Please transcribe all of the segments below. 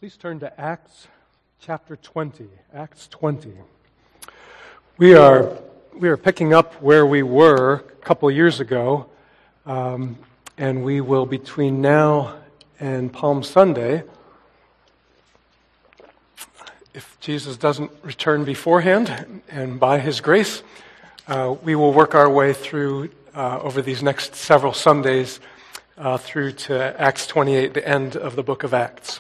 Please turn to Acts chapter 20. Acts 20. We are picking up where we were a couple years ago, and we will, between now and Palm Sunday, if Jesus doesn't return beforehand, and by His grace, we will work our way through over these next several Sundays through to Acts 28, the end of the book of Acts.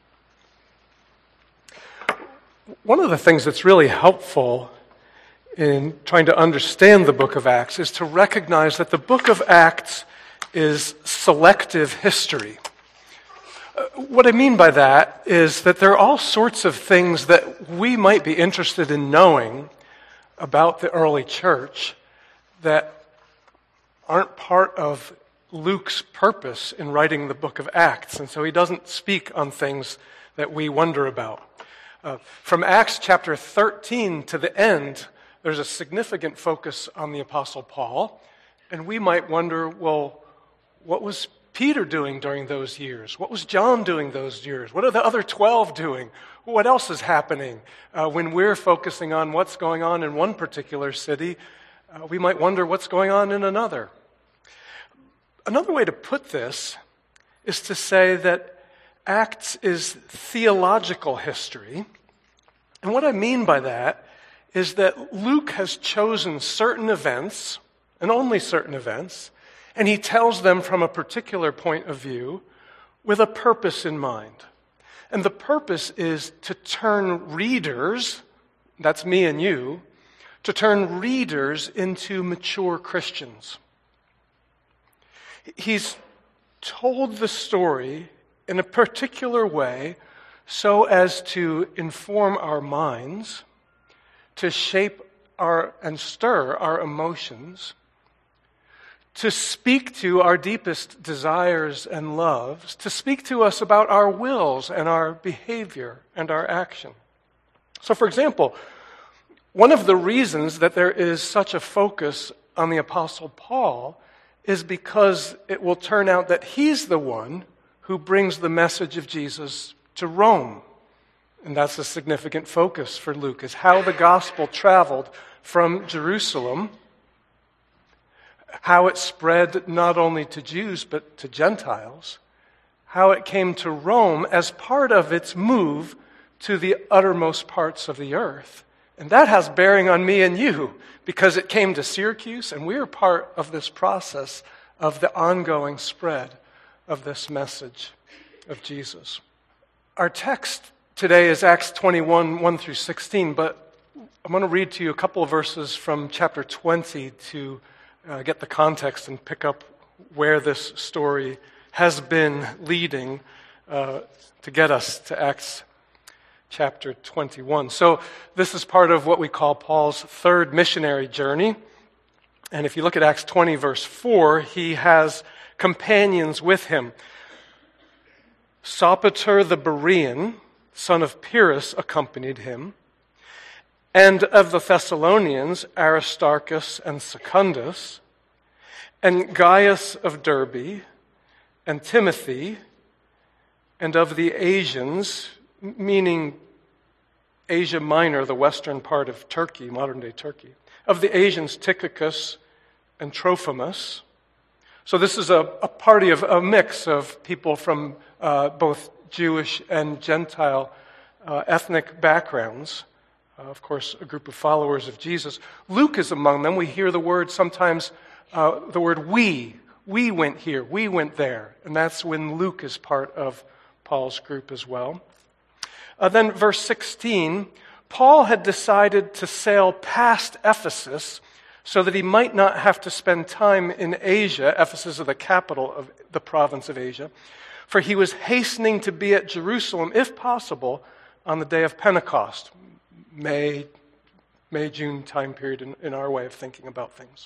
One of the things that's really helpful in trying to understand the book of Acts is to recognize that the book of Acts is selective history. What I mean by that is that there are all sorts of things that we might be interested in knowing about the early church that aren't part of Luke's purpose in writing the book of Acts, and so he doesn't speak on things that we wonder about. From Acts chapter 13 to the end, there's a significant focus on the Apostle Paul, and we might wonder, well, what was Peter doing during those years? What was John doing those years? What are the other 12 doing? What else is happening? When we're focusing on what's going on in one particular city, we might wonder what's going on in another. Another way to put this is to say that Acts is theological history. And what I mean by that is that Luke has chosen certain events, and only certain events, and he tells them from a particular point of view with a purpose in mind. And the purpose is to turn readers, that's me and you, to turn readers into mature Christians. He's told the story in a particular way so as to inform our minds, to shape and stir our emotions, to speak to our deepest desires and loves, to speak to us about our wills and our behavior and our action. So, for example, one of the reasons that there is such a focus on the Apostle Paul is because it will turn out that he's the one who brings the message of Jesus to Rome. And that's a significant focus for Luke, is how the gospel traveled from Jerusalem, how it spread not only to Jews but to Gentiles, how it came to Rome as part of its move to the uttermost parts of the earth. And that has bearing on me and you, because it came to Syracuse, and we're part of this process of the ongoing spread of this message of Jesus. Our text today is Acts 21, 1 through 16, but I'm going to read to you a couple of verses from chapter 20 to get the context and pick up where this story has been leading to get us to Acts chapter 21. So this is part of what we call Paul's third missionary journey. And if you look at Acts 20, verse 4, he has companions with him. Sopater the Berean, son of Pyrrhus, accompanied him. And of the Thessalonians, Aristarchus and Secundus, and Gaius of Derbe, and Timothy, and of the Asians, meaning Asia Minor, the western part of Turkey, modern-day Turkey. Of the Asians, Tychicus and Trophimus. So this is a party of a mix of people from both Jewish and Gentile ethnic backgrounds. Of course, a group of followers of Jesus. Luke is among them. We hear the word sometimes, the word we. We went here, we went there. And that's when Luke is part of Paul's group as well. Then verse 16, Paul had decided to sail past Ephesus so that he might not have to spend time in Asia. Ephesus is the capital of the province of Asia. For he was hastening to be at Jerusalem, if possible, on the day of Pentecost. May, June time period in our way of thinking about things.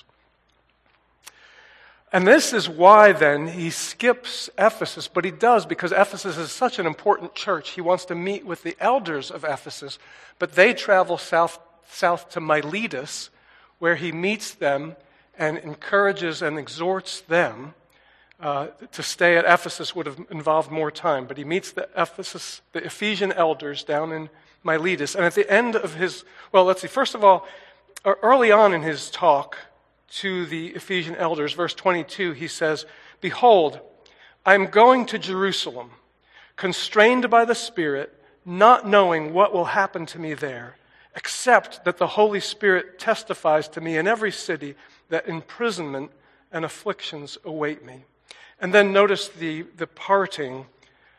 And this is why then he skips Ephesus, but he does because Ephesus is such an important church. He wants to meet with the elders of Ephesus, but they travel south to Miletus, where he meets them and encourages and exhorts them To stay at Ephesus would have involved more time, but he meets the Ephesian elders down in Miletus. And at the end of first of all, early on in his talk to the Ephesian elders, verse 22, he says, "Behold, I am going to Jerusalem, constrained by the Spirit, not knowing what will happen to me there, except that the Holy Spirit testifies to me in every city that imprisonment and afflictions await me." And then notice the parting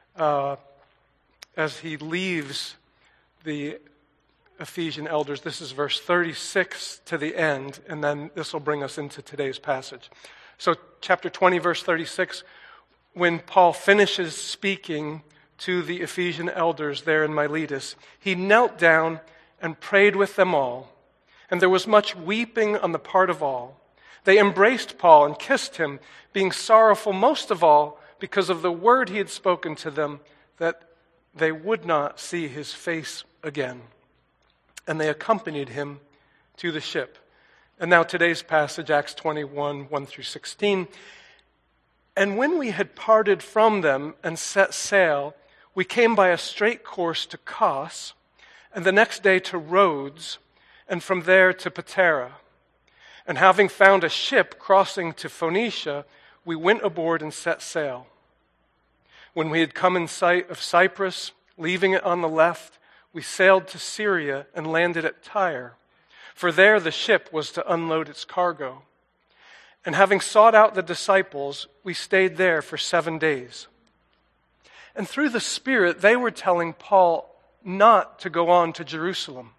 as he leaves the Ephesian elders. This is verse 36 to the end, and then this will bring us into today's passage. So chapter 20, verse 36, when Paul finishes speaking to the Ephesian elders there in Miletus, he knelt down and prayed with them all, and there was much weeping on the part of all. They embraced Paul and kissed him, being sorrowful most of all because of the word he had spoken to them, that they would not see his face again. And they accompanied him to the ship. And now today's passage, Acts 21, 1 through 16. "And when we had parted from them and set sail, we came by a straight course to Kos, and the next day to Rhodes, and from there to Patara. And having found a ship crossing to Phoenicia, we went aboard and set sail. When we had come in sight of Cyprus, leaving it on the left, we sailed to Syria and landed at Tyre, for there the ship was to unload its cargo. And having sought out the disciples, we stayed there for 7 days. And through the Spirit, they were telling Paul not to go on to Jerusalem.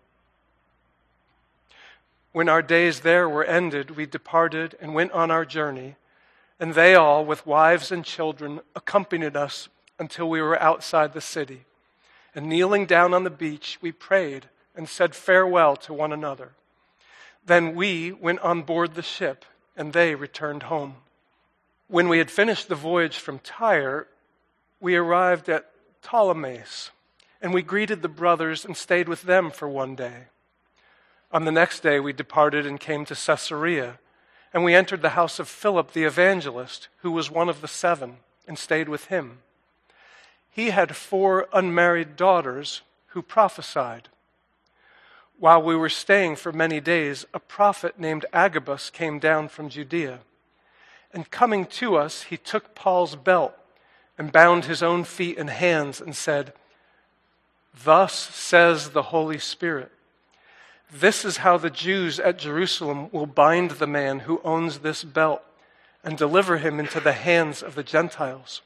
When our days there were ended, we departed and went on our journey, and they all, with wives and children, accompanied us until we were outside the city. And kneeling down on the beach, we prayed and said farewell to one another. Then we went on board the ship, and they returned home. When we had finished the voyage from Tyre, we arrived at Ptolemais, and we greeted the brothers and stayed with them for 1 day. On the next day, we departed and came to Caesarea, and we entered the house of Philip the evangelist, who was one of the 7, and stayed with him. He had 4 unmarried daughters who prophesied. While we were staying for many days, a prophet named Agabus came down from Judea. And coming to us, he took Paul's belt and bound his own feet and hands and said, "Thus says the Holy Spirit, this is how the Jews at Jerusalem will bind the man who owns this belt and deliver him into the hands of the Gentiles."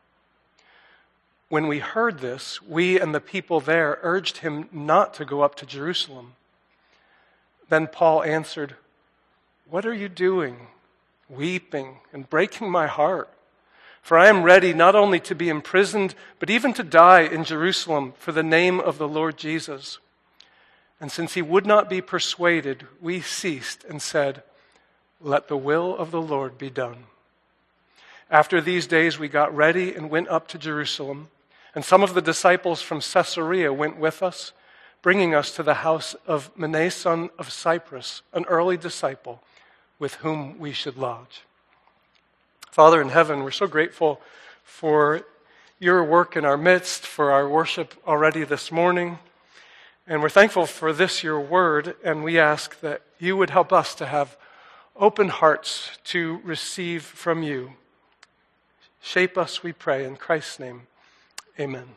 When we heard this, we and the people there urged him not to go up to Jerusalem. Then Paul answered, "What are you doing, weeping and breaking my heart? For I am ready not only to be imprisoned, but even to die in Jerusalem for the name of the Lord Jesus." And since he would not be persuaded, we ceased and said, "Let the will of the Lord be done." After these days we got ready and went up to Jerusalem, and some of the disciples from Caesarea went with us, bringing us to the house of Mnason of Cyprus, an early disciple with whom we should lodge. Father in heaven, we're so grateful for your work in our midst, for our worship already this morning. And we're thankful for this, your word, and we ask that you would help us to have open hearts to receive from you. Shape us, we pray, in Christ's name. Amen.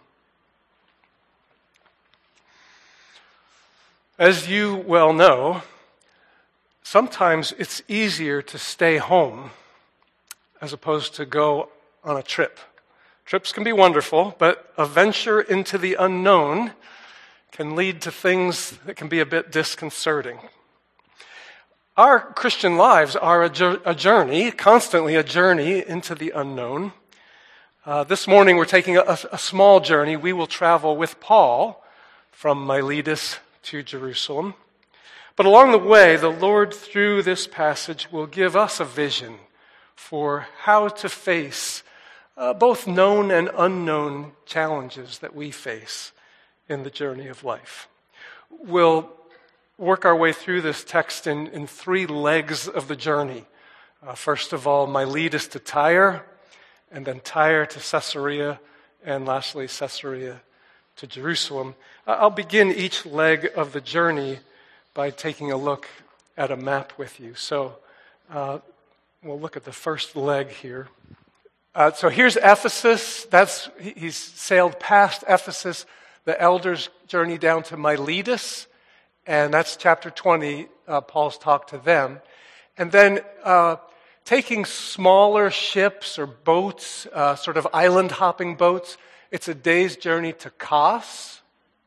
As you well know, sometimes it's easier to stay home as opposed to go on a trip. Trips can be wonderful, but a venture into the unknown can lead to things that can be a bit disconcerting. Our Christian lives are a journey, constantly a journey into the unknown. This morning we're taking a small journey. We will travel with Paul from Miletus to Jerusalem. But along the way, the Lord, through this passage, will give us a vision for how to face both known and unknown challenges that we face in the journey of life. We'll work our way through this text in 3 legs of the journey. First of all, Miletus to Tyre, and then Tyre to Caesarea, and lastly Caesarea to Jerusalem. I'll begin each leg of the journey by taking a look at a map with you. So we'll look at the first leg here. So here's Ephesus. He's sailed past Ephesus. The elders journey down to Miletus, and that's chapter 20. Paul's talk to them. And then taking smaller ships or boats, sort of island-hopping boats, it's a day's journey to Kos,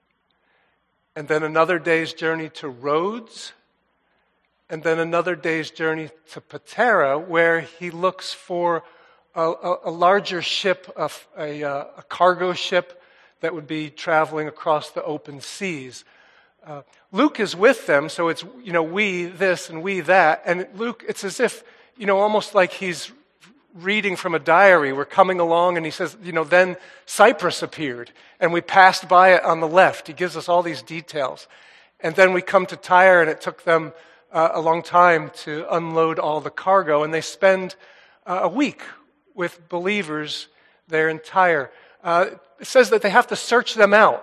and then another day's journey to Rhodes, and then another day's journey to Patara, where he looks for a larger ship, a cargo ship that would be traveling across the open seas. Luke is with them, so it's, we this and we that. And Luke, it's as if, almost like he's reading from a diary. We're coming along and he says, then Cyprus appeared and we passed by it on the left. He gives us all these details. And then we come to Tyre and it took them a long time to unload all the cargo. And they spend a week with believers there in Tyre. It says that they have to search them out.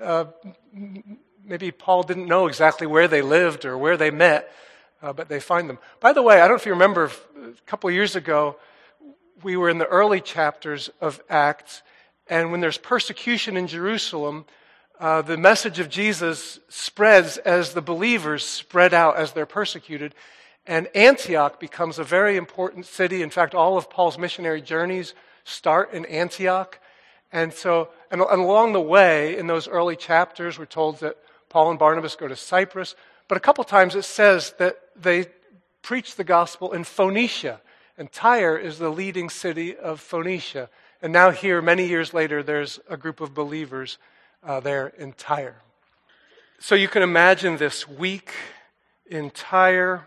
Maybe Paul didn't know exactly where they lived or where they met, but they find them. By the way, I don't know if you remember, a couple of years ago, we were in the early chapters of Acts, and when there's persecution in Jerusalem, the message of Jesus spreads as the believers spread out as they're persecuted, and Antioch becomes a very important city. In fact, all of Paul's missionary journeys start in Antioch. And along the way, in those early chapters, we're told that Paul and Barnabas go to Cyprus, but a couple times it says that they preach the gospel in Phoenicia, and Tyre is the leading city of Phoenicia. And now here, many years later, there's a group of believers there in Tyre. So you can imagine this week in Tyre.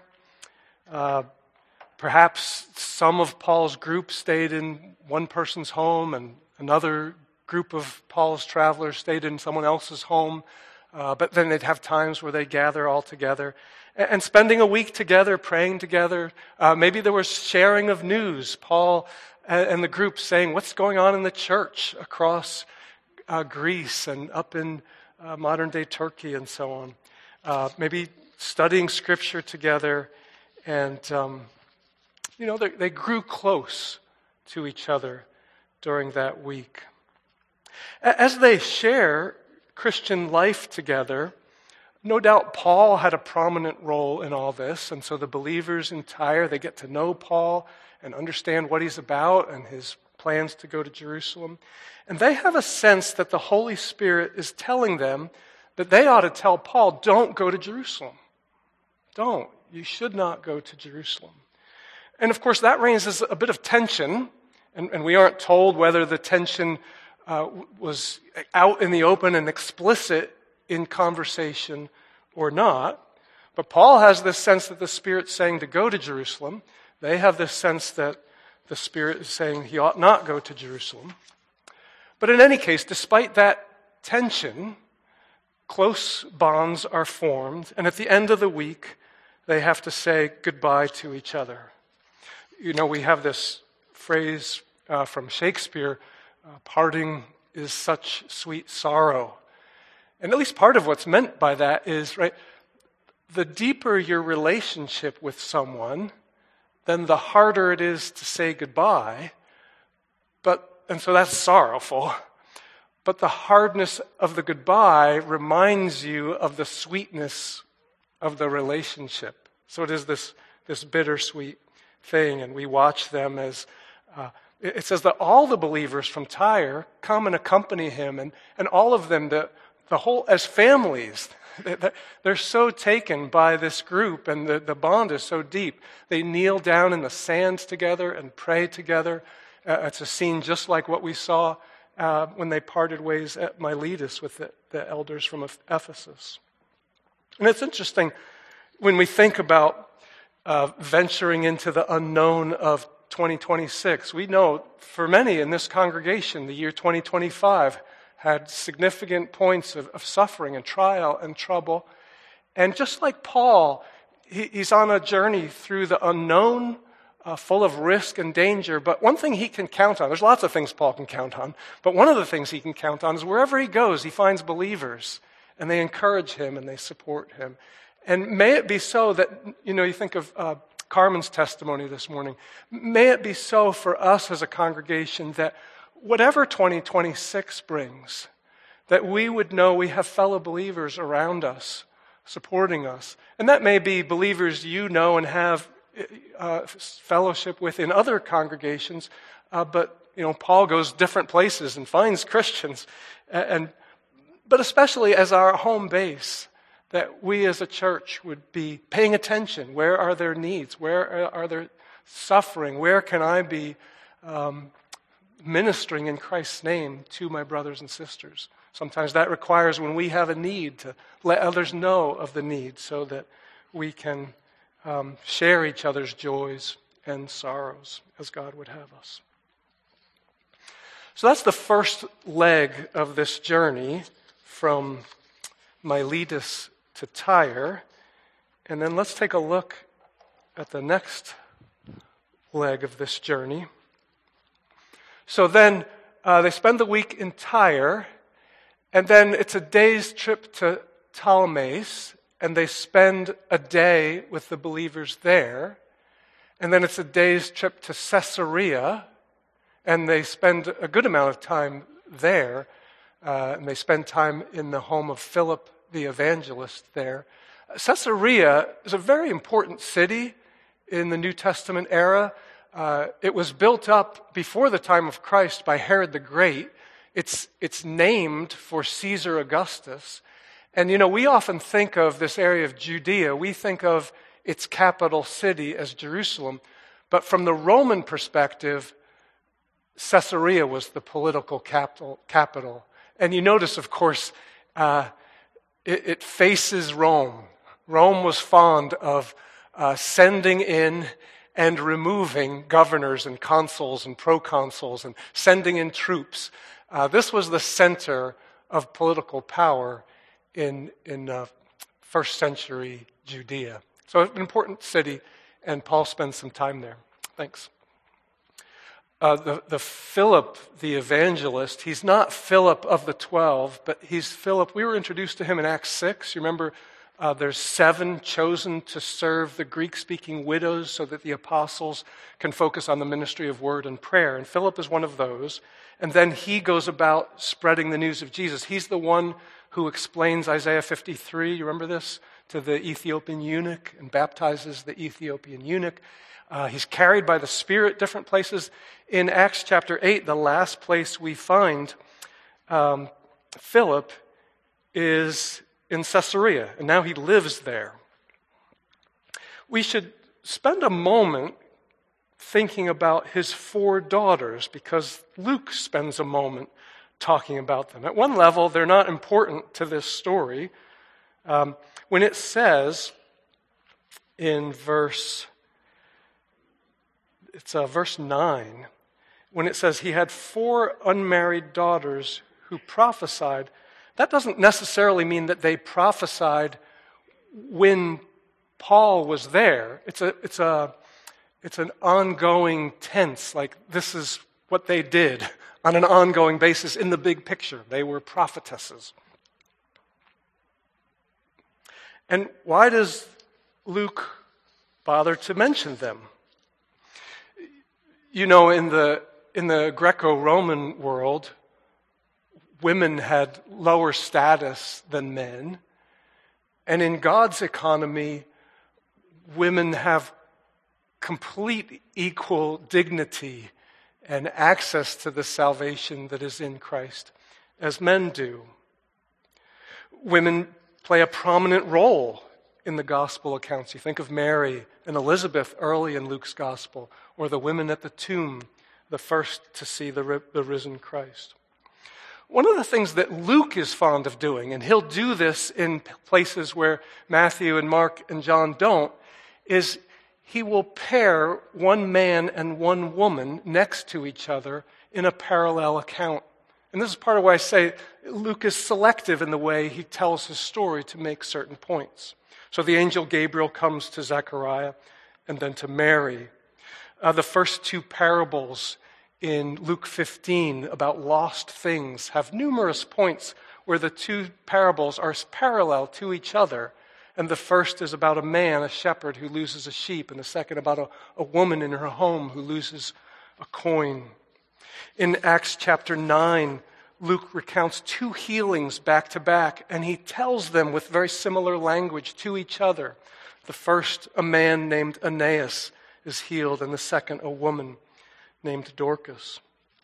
Perhaps some of Paul's group stayed in one person's home, and another group of Paul's travelers stayed in someone else's home. But then they'd have times where they gather all together. And spending a week together, praying together. Maybe there was sharing of news. Paul and the group saying, what's going on in the church across Greece and up in modern-day Turkey and so on. Maybe studying Scripture together. And, they grew close to each other during that week. As they share Christian life together, no doubt Paul had a prominent role in all this, and so the believers in Tyre, they get to know Paul and understand what he's about and his plans to go to Jerusalem. And they have a sense that the Holy Spirit is telling them that they ought to tell Paul, don't go to Jerusalem. Don't. You should not go to Jerusalem. And of course, that raises a bit of tension, and we aren't told whether the tension was out in the open and explicit in conversation or not. But Paul has this sense that the Spirit's saying to go to Jerusalem. They have this sense that the Spirit is saying he ought not go to Jerusalem. But in any case, despite that tension, close bonds are formed, and at the end of the week, they have to say goodbye to each other. We have this phrase from Shakespeare, parting is such sweet sorrow. And at least part of what's meant by that is, right, the deeper your relationship with someone, then the harder it is to say goodbye. And so that's sorrowful. But the hardness of the goodbye reminds you of the sweetness of the relationship. So it is this bittersweet thing, and we watch them as it says that all the believers from Tyre come and accompany him, and all of them, the whole, as families, they're so taken by this group, and the bond is so deep. They kneel down in the sands together and pray together. It's a scene just like what we saw when they parted ways at Miletus with the elders from Ephesus. And it's interesting when we think about venturing into the unknown of 2026. We know for many in this congregation, the year 2025 had significant points of suffering and trial and trouble. And just like Paul, he's on a journey through the unknown full of risk and danger. But one thing he can count on, there's lots of things Paul can count on, but one of the things he can count on is wherever he goes, he finds believers, and they encourage him and they support him. And may it be so that, you think of Carmen's testimony this morning, may it be so for us as a congregation that whatever 2026 brings, that we would know we have fellow believers around us, supporting us. And that may be believers you know and have fellowship with in other congregations, but Paul goes different places and finds Christians, but especially as our home base, that we as a church would be paying attention. Where are their needs? Where are their suffering? Where can I be ministering in Christ's name to my brothers and sisters? Sometimes that requires, when we have a need, to let others know of the need so that we can share each other's joys and sorrows as God would have us. So that's the first leg of this journey from Miletus to Tyre. And then let's take a look at the next leg of this journey. So then they spend the week in Tyre, and then it's a day's trip to Ptolemais, and they spend a day with the believers there. And then it's a day's trip to Caesarea, and they spend a good amount of time there. And they spend time in the home of Philip the evangelist there. Caesarea is a very important city in the New Testament era. It was built up before the time of Christ by Herod the Great. It's named for Caesar Augustus. And we often think of this area of Judea, we think of its capital city as Jerusalem. But from the Roman perspective, Caesarea was the political capital. And you notice, of course, it faces Rome. Rome was fond of sending in and removing governors and consuls and proconsuls and sending in troops. This was the center of political power in first century Judea. So an important city, and Paul spends some time there. Thanks. The Philip, the evangelist, he's not Philip of the 12, but he's Philip. We were introduced to him in Acts 6. You remember there's 7 chosen to serve the Greek-speaking widows so that the apostles can focus on the ministry of word and prayer. And Philip is one of those. And then he goes about spreading the news of Jesus. He's the one who explains Isaiah 53, you remember this, to the Ethiopian eunuch and baptizes the Ethiopian eunuch. He's carried by the Spirit different places. In Acts chapter 8, the last place we find Philip is in Caesarea, and now he lives there. We should spend a moment thinking about his 4 daughters, because Luke spends a moment talking about them. At one level, they're not important to this story. When it says in verse 9, when it says he had 4 unmarried daughters who prophesied, that doesn't necessarily mean that they prophesied when Paul was there. It's an ongoing tense, like this is what they did on an ongoing basis in the big picture. They were prophetesses. And why does Luke bother to mention them? In the Greco-Roman world, women had lower status than men. And in God's economy, women have complete equal dignity and access to the salvation that is in Christ as men do. Women play a prominent role in the gospel accounts. You think of Mary and Elizabeth early in Luke's gospel, or the women at the tomb, the first to see the risen Christ. One of the things that Luke is fond of doing, and he'll do this in places where Matthew and Mark and John don't, is he will pair one man and one woman next to each other in a parallel account. And this is part of why I say Luke is selective in the way he tells his story to make certain points. So the angel Gabriel comes to Zechariah and then to Mary. The first two parables in Luke 15 about lost things have numerous points where the two parables are parallel to each other. And the first is about a man, a shepherd, who loses a sheep, and the second about a woman in her home who loses a coin. In Acts chapter 9, Luke recounts two healings back to back, and he tells them with very similar language to each other. The first, a man named Aeneas is healed, and the second, a woman named Dorcas.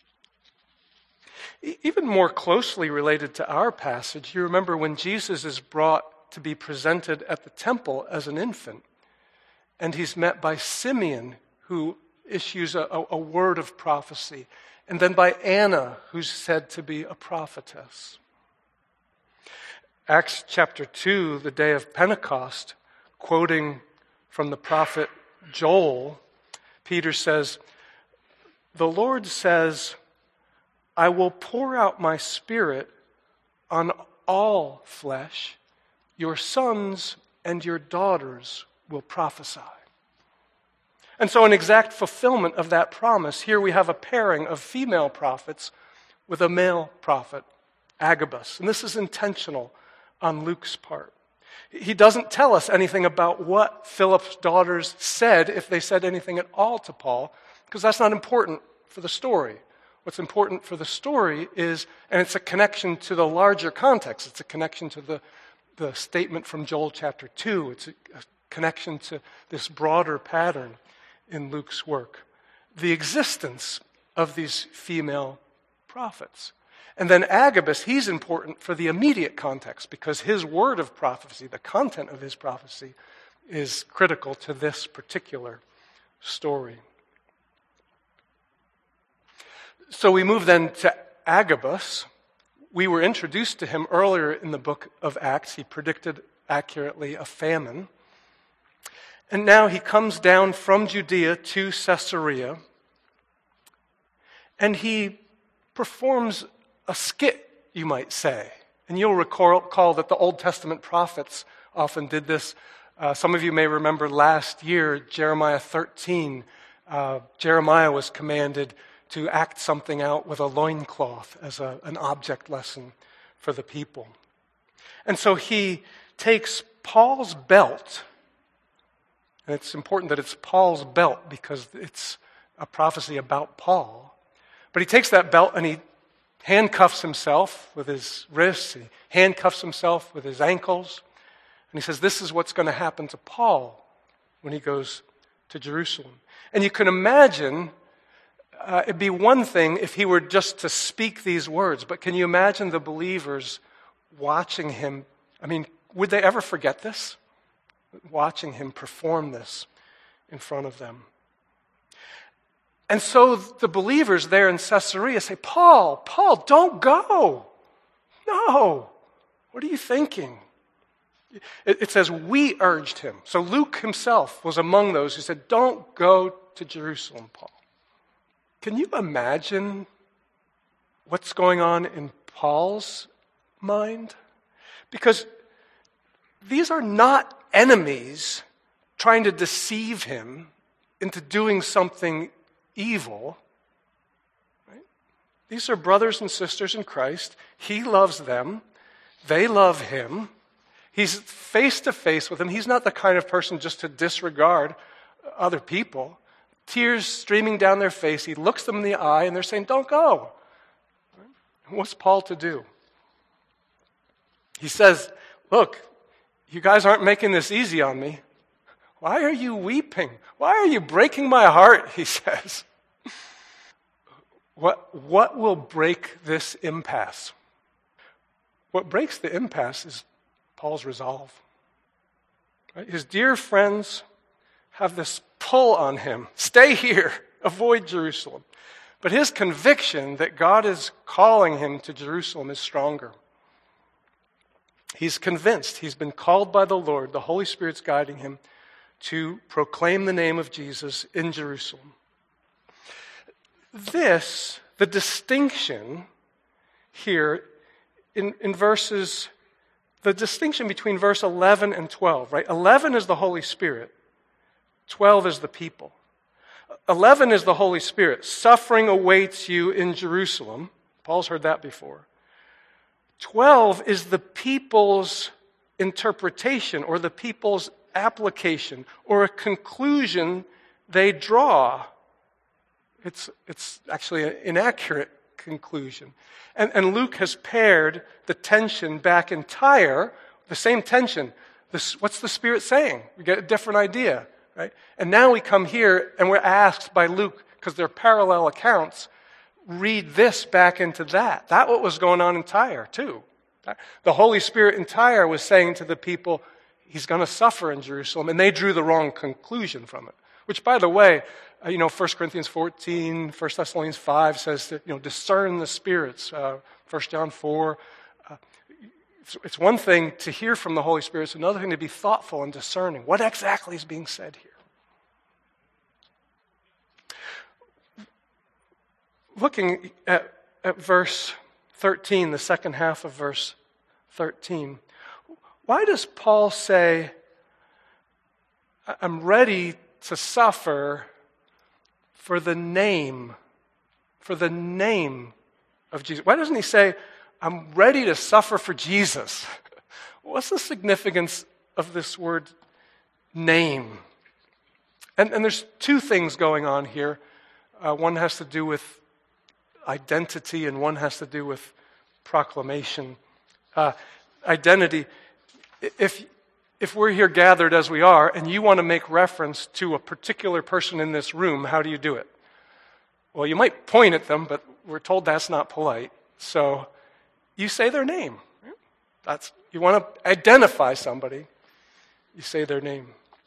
Even more closely related to our passage, you remember when Jesus is brought to be presented at the temple as an infant, and he's met by Simeon, who issues a word of prophecy, and then by Anna, who's said to be a prophetess. Acts chapter 2, the day of Pentecost, quoting from the prophet Joel, Peter says, "The Lord says, I will pour out my spirit on all flesh. Your sons and your daughters will prophesy." And so in exact fulfillment of that promise, here we have a pairing of female prophets with a male prophet, Agabus. And this is intentional on Luke's part. He doesn't tell us anything about what Philip's daughters said, if they said anything at all to Paul, because that's not important for the story. What's important for the story is, and it's a connection to the larger context, it's a connection to the statement from Joel chapter 2, it's a connection to this broader pattern in Luke's work. The existence of these female prophets. And then Agabus, he's important for the immediate context because his word of prophecy, the content of his prophecy, is critical to this particular story. So we move then to Agabus. We were introduced to him earlier in the book of Acts. He predicted accurately a famine. And now he comes down from Judea to Caesarea, and he performs a skit, you might say. And you'll recall that the Old Testament prophets often did this. Some of you may remember last year, Jeremiah 13, Jeremiah was commanded to act something out with a loincloth as an object lesson for the people. And so he takes Paul's belt, and it's important that it's Paul's belt because it's a prophecy about Paul. But he takes that belt and he handcuffs himself with his wrists, he handcuffs himself with his ankles, and he says, this is what's going to happen to Paul when he goes to Jerusalem. And you can imagine, it'd be one thing if he were just to speak these words, but can you imagine the believers watching him? I mean, would they ever forget this? Watching him perform this in front of them. And so the believers there in Caesarea say, Paul, don't go. No. What are you thinking? It says, we urged him. So Luke himself was among those who said, don't go to Jerusalem, Paul. Can you imagine what's going on in Paul's mind? Because these are not enemies trying to deceive him into doing something evil. Right? These are brothers and sisters in Christ. He loves them. They love him. He's face to face with them. He's not the kind of person just to disregard other people. Tears streaming down their face. He looks them in the eye and they're saying, don't go. Right? What's Paul to do? He says, look, you guys aren't making this easy on me. Why are you weeping? Why are you breaking my heart? He says. What will break this impasse? What breaks the impasse is Paul's resolve. Right? His dear friends have this pull on him. Stay here. Avoid Jerusalem. But his conviction that God is calling him to Jerusalem is stronger. He's convinced he's been called by the Lord. The Holy Spirit's guiding him to proclaim the name of Jesus in Jerusalem. The distinction here in verses, the distinction between verse 11 and 12, right? 11 is the Holy Spirit. 12 is the people. 11 is the Holy Spirit. Suffering awaits you in Jerusalem. Paul's heard that before. 12 is the people's interpretation or the people's application or a conclusion they draw. It's actually an inaccurate conclusion. And Luke has paired the tension back in Tyre, the same tension. What's the Spirit saying? We get a different idea, right? And now we come here and we're asked by Luke, because they're parallel accounts, read this back into that. That's what was going on in Tyre, too. The Holy Spirit in Tyre was saying to the people, he's going to suffer in Jerusalem, and they drew the wrong conclusion from it. Which, by the way, 1 Corinthians 14, 1 Thessalonians 5 says that, discern the spirits. 1 John 4. It's one thing to hear from the Holy Spirit. It's another thing to be thoughtful and discerning. What exactly is being said here? Looking at verse 13, the second half of verse 13, why does Paul say, I'm ready to suffer for the name of Jesus? Why doesn't he say, I'm ready to suffer for Jesus? What's the significance of this word name? And there's two things going on here. One has to do with identity and one has to do with proclamation. Identity. If we're here gathered as we are and you want to make reference to a particular person in this room, how do you do it? Well, you might point at them, but we're told that's not polite. So you say their name. You want to identify somebody, you say their name.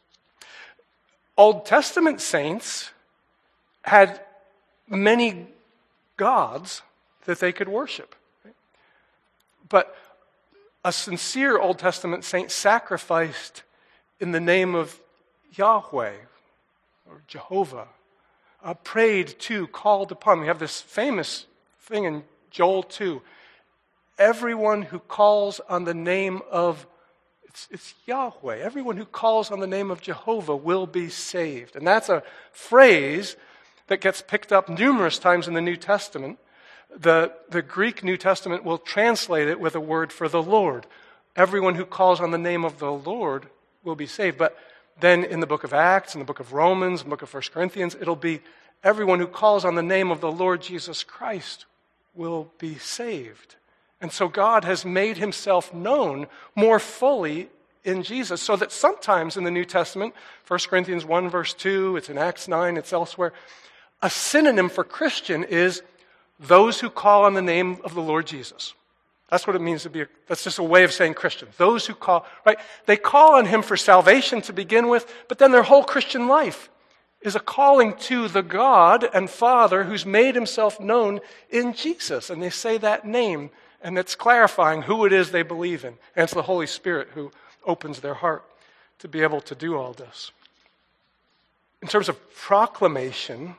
Old Testament saints had many gods that they could worship. But a sincere Old Testament saint sacrificed in the name of Yahweh or Jehovah, prayed to, called upon. We have this famous thing in Joel 2. Everyone who calls on the name of, it's Yahweh, everyone who calls on the name of Jehovah will be saved. And that's a phrase that gets picked up numerous times in the New Testament. The Greek New Testament will translate it with a word for the Lord. Everyone who calls on the name of the Lord will be saved. But then in the book of Acts, in the book of Romans, in the book of 1 Corinthians, it'll be everyone who calls on the name of the Lord Jesus Christ will be saved. And so God has made himself known more fully in Jesus, so that sometimes in the New Testament, 1 Corinthians 1 verse 2, it's in Acts 9, it's elsewhere, a synonym for Christian is those who call on the name of the Lord Jesus. That's what it means to be, that's just a way of saying Christian. Those who call, right? They call on him for salvation to begin with, but then their whole Christian life is a calling to the God and Father who's made himself known in Jesus. And they say that name, and it's clarifying who it is they believe in. And it's the Holy Spirit who opens their heart to be able to do all this. In terms of proclamation,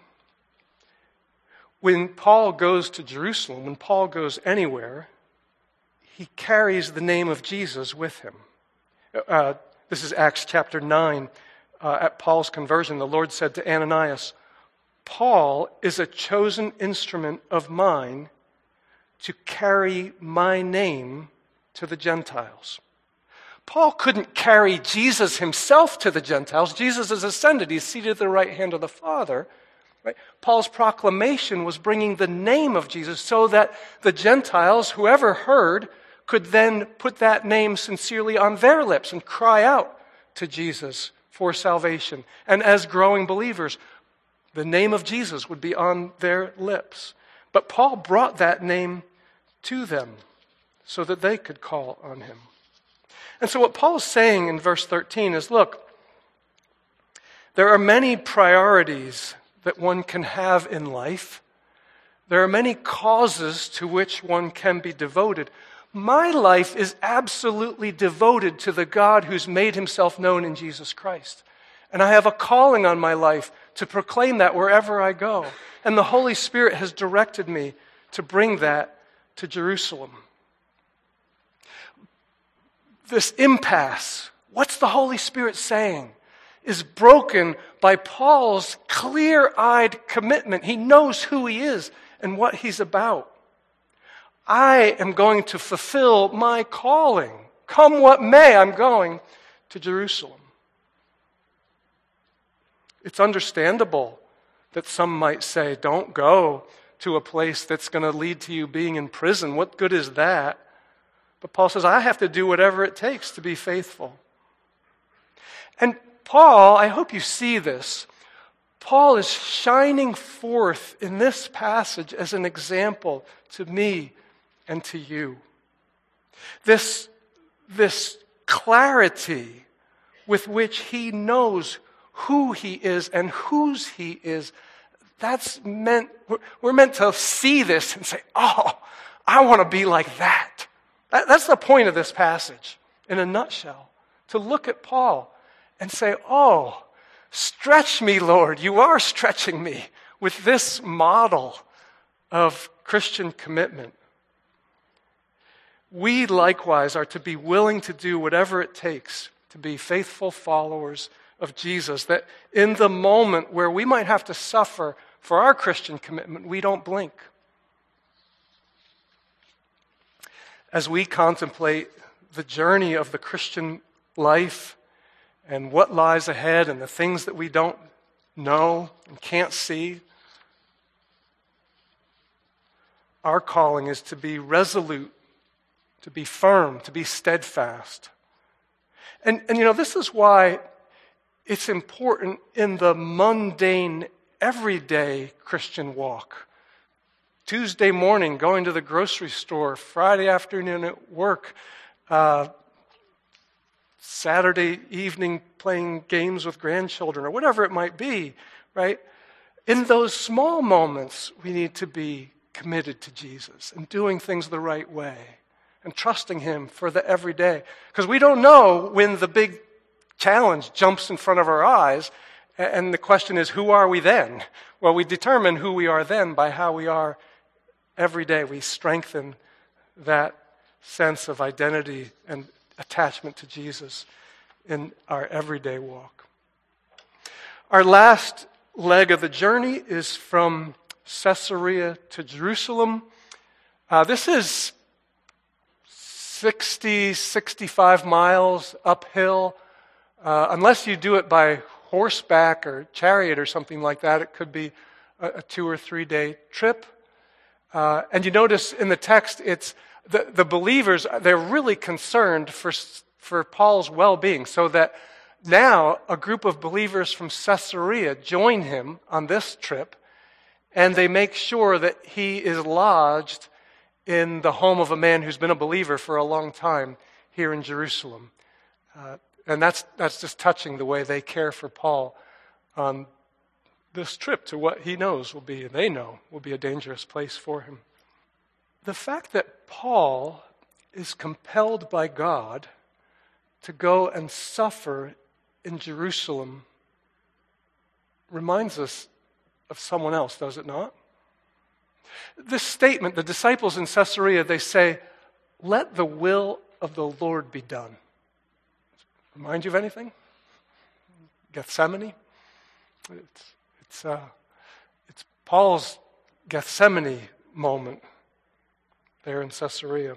when Paul goes to Jerusalem, when Paul goes anywhere, he carries the name of Jesus with him. This is Acts chapter 9. At Paul's conversion, the Lord said to Ananias, Paul is a chosen instrument of mine to carry my name to the Gentiles. Paul couldn't carry Jesus himself to the Gentiles. Jesus is ascended. He's seated at the right hand of the Father. Right? Paul's proclamation was bringing the name of Jesus so that the Gentiles, whoever heard, could then put that name sincerely on their lips and cry out to Jesus for salvation. And as growing believers, the name of Jesus would be on their lips. But Paul brought that name to them so that they could call on him. And so what Paul's saying in verse 13 is, look, there are many priorities that one can have in life. There are many causes to which one can be devoted. My life is absolutely devoted to the God who's made himself known in Jesus Christ. And I have a calling on my life to proclaim that wherever I go. And the Holy Spirit has directed me to bring that to Jerusalem. This impasse, what's the Holy Spirit saying? is broken by Paul's clear-eyed commitment. He knows who he is and what he's about. I am going to fulfill my calling. Come what may, I'm going to Jerusalem. It's understandable that some might say, don't go to a place that's going to lead to you being in prison. What good is that? But Paul says, I have to do whatever it takes to be faithful. And Paul, I hope you see this, Paul is shining forth in this passage as an example to me and to you. This clarity with which he knows who he is and whose he is, we're meant to see this and say, oh, I want to be like that. That's the point of this passage in a nutshell. To look at Paul and say, oh, stretch me, Lord. You are stretching me with this model of Christian commitment. We likewise are to be willing to do whatever it takes to be faithful followers of Jesus, that in the moment where we might have to suffer for our Christian commitment, we don't blink. As we contemplate the journey of the Christian life and what lies ahead and the things that we don't know and can't see, our calling is to be resolute, to be firm, to be steadfast. And this is why it's important in the mundane, everyday Christian walk. Tuesday morning, going to the grocery store, Friday afternoon at work, Saturday evening playing games with grandchildren, or whatever it might be, right? In those small moments, we need to be committed to Jesus and doing things the right way and trusting him for the everyday. Because we don't know when the big challenge jumps in front of our eyes, and the question is, who are we then? Well, we determine who we are then by how we are every day. We strengthen that sense of identity and attachment to Jesus in our everyday walk. Our last leg of the journey is from Caesarea to Jerusalem. This is 65 miles uphill. Unless you do it by horseback or chariot or something like that, it could be a 2 or 3 day trip. And you notice in the text, it's the believers, they're really concerned for Paul's well-being, so that now a group of believers from Caesarea join him on this trip, and they make sure that he is lodged in the home of a man who's been a believer for a long time here in Jerusalem. And that's just touching the way they care for Paul on this trip to what he knows will be, and they know, will be a dangerous place for him. The fact that Paul is compelled by God to go and suffer in Jerusalem reminds us of someone else, does it not? This statement, the disciples in Caesarea, they say, let the will of the Lord be done. Remind you of anything? Gethsemane? It's Paul's Gethsemane moment there in Caesarea.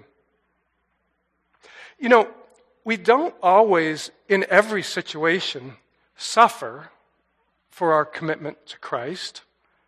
We don't always, in every situation, suffer for our commitment to Christ.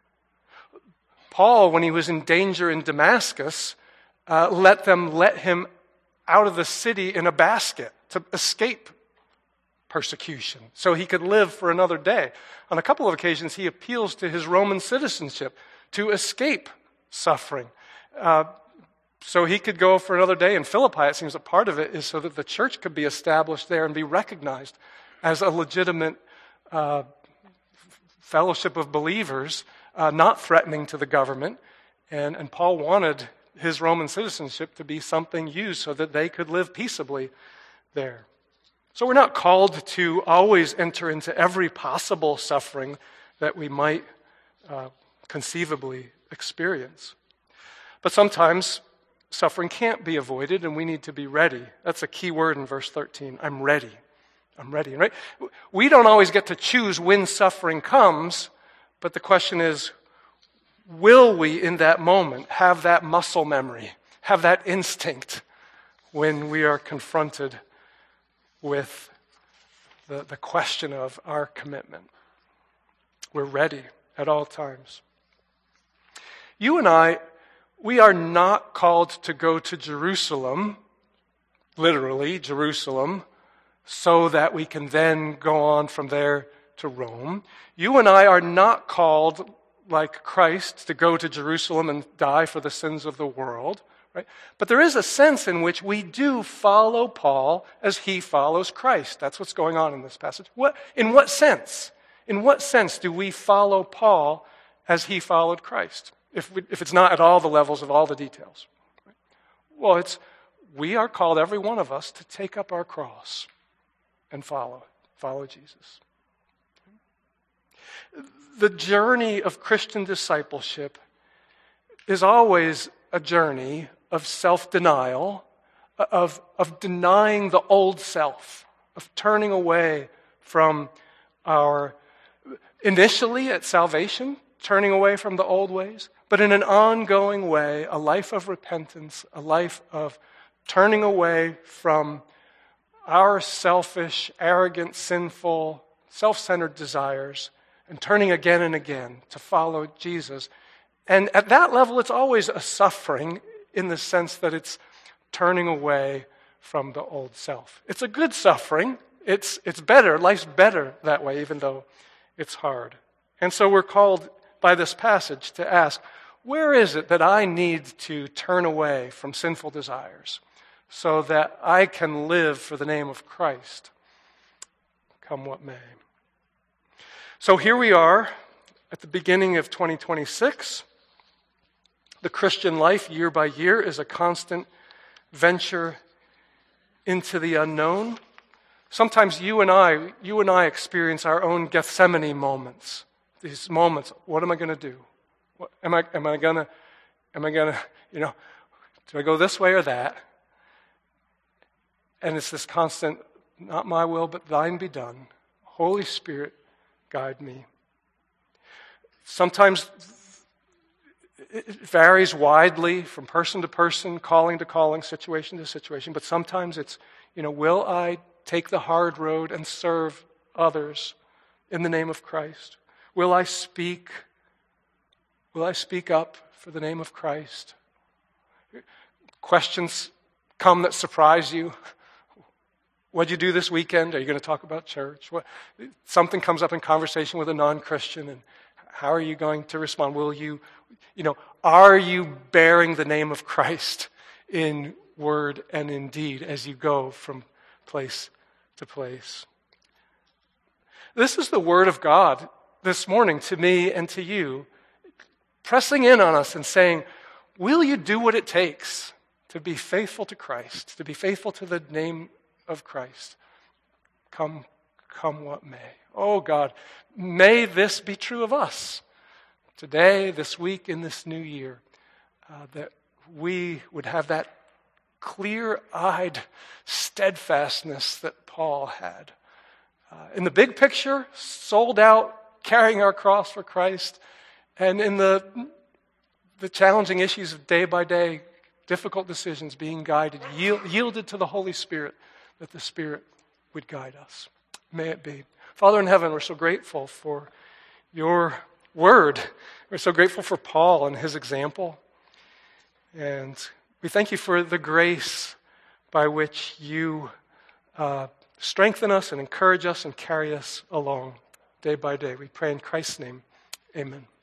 Paul, when he was in danger in Damascus, let him out of the city in a basket to escape persecution, so he could live for another day. On a couple of occasions, he appeals to his Roman citizenship to escape suffering, so he could go for another day. In Philippi, it seems a part of it is so that the church could be established there and be recognized as a legitimate fellowship of believers, not threatening to the government. And Paul wanted his Roman citizenship to be something used so that they could live peaceably there. So we're not called to always enter into every possible suffering that we might conceivably experience. But sometimes suffering can't be avoided, and we need to be ready. That's a key word in verse 13. I'm ready. I'm ready. Right? We don't always get to choose when suffering comes, but the question is, will we in that moment have that muscle memory, have that instinct when we are confronted with the question of our commitment? We're ready at all times. You and I, we are not called to go to Jerusalem, literally Jerusalem, so that we can then go on from there to Rome. You and I are not called, like Christ, to go to Jerusalem and die for the sins of the world. Right? But there is a sense in which we do follow Paul as he follows Christ. That's what's going on in this passage. In what sense? In what sense do we follow Paul as he followed Christ? If it's not at all the levels of all the details. Right? Well, we are called, every one of us, to take up our cross and follow Jesus. The journey of Christian discipleship is always a journey of self-denial, of denying the old self, of turning away from initially at salvation, turning away from the old ways, but in an ongoing way, a life of repentance, a life of turning away from our selfish, arrogant, sinful, self-centered desires and turning again and again to follow Jesus. And at that level, it's always a suffering in the sense that it's turning away from the old self. It's a good suffering. It's better. Life's better that way, even though it's hard. And so we're called by this passage to ask, where is it that I need to turn away from sinful desires so that I can live for the name of Christ, come what may? So here we are at the beginning of 2026. The Christian life, year by year, is a constant venture into the unknown. Sometimes you and I experience our own Gethsemane moments. These moments, what am I going to do? Am I going to, do I go this way or that? And it's this constant, not my will, but thine be done. Holy Spirit, guide me. Sometimes it varies widely from person to person, calling to calling, situation to situation, but sometimes it's, will I take the hard road and serve others in the name of Christ? Will I speak up for the name of Christ? Questions come that surprise you. What'd you do this weekend? Are you going to talk about church? Something comes up in conversation with a non-Christian, and how are you going to respond? Are you bearing the name of Christ in word and in deed as you go from place to place? This is the word of God this morning to me and to you, pressing in on us and saying, will you do what it takes to be faithful to Christ, to be faithful to the name of Christ? Come what may. Oh God, may this be true of us today, this week, in this new year, that we would have that clear-eyed steadfastness that Paul had. In the big picture, sold out, carrying our cross for Christ, and in the challenging issues of day by day, difficult decisions, being guided, yielded to the Holy Spirit, that the Spirit would guide us. May it be. Father in heaven, we're so grateful for your word. We're so grateful for Paul and his example. And we thank you for the grace by which you strengthen us and encourage us and carry us along day by day. We pray in Christ's name. Amen.